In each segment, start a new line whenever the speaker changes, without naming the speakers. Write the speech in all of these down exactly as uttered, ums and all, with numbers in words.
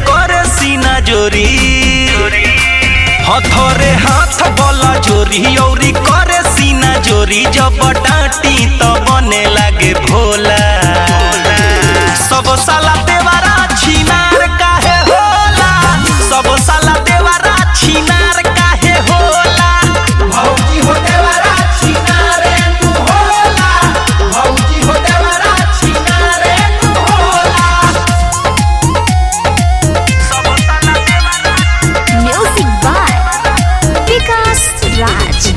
करे सीना जोरी हथोरे हाथ बोला जोरी औरी करे सीना जोरी जब डांटी तो बने लागे भोला सब साला देवरा छिनार काहे होला सब साला देवरा छिनार काहे होला
भौजी हो देवरा छिनारे तू होला भौजी हो देवरा छिनारे तू होला
सब साला देवरा
म्यूजिक बाय विकास राज।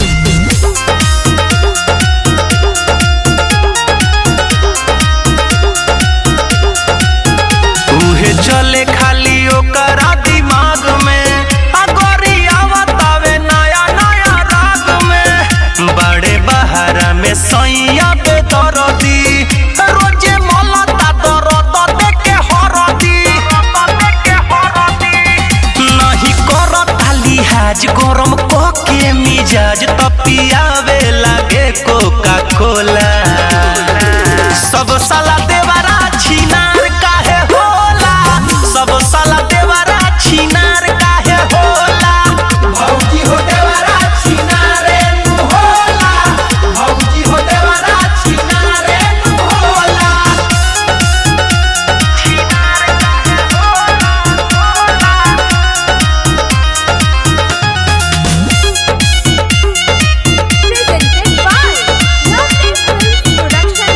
उहे चले खाली ओकरा दिमाग में अगोरी आवत आवे नया नया राग में बड़े बहारा में सैया पे दरदी रोजे मलता दरद देके हरदी नहीं करता लिहाज गरम क के मिजाज तपियावे लागे कोका कोला सब साला देवरा छिनार काहे होला सब साला देवरा छिनार काहे होला
भौजी हो देवरा छिनारे तू होला भौजी हो देवरा छिनारे तू होला
Presented by Lovely Films Production.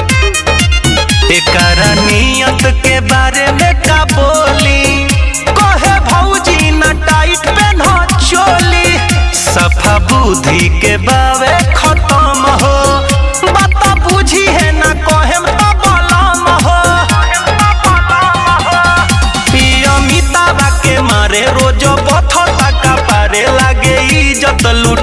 एकरा नियत के बारे में का बोली कहे भौजी न टाइट पेन्ह चोली सफा बुद्धि के बावे खत्म हो बात बुझी है न कहे तो बलम हो अमिताबा के मारे रोज बथता का पारे लागे इज्जत लूट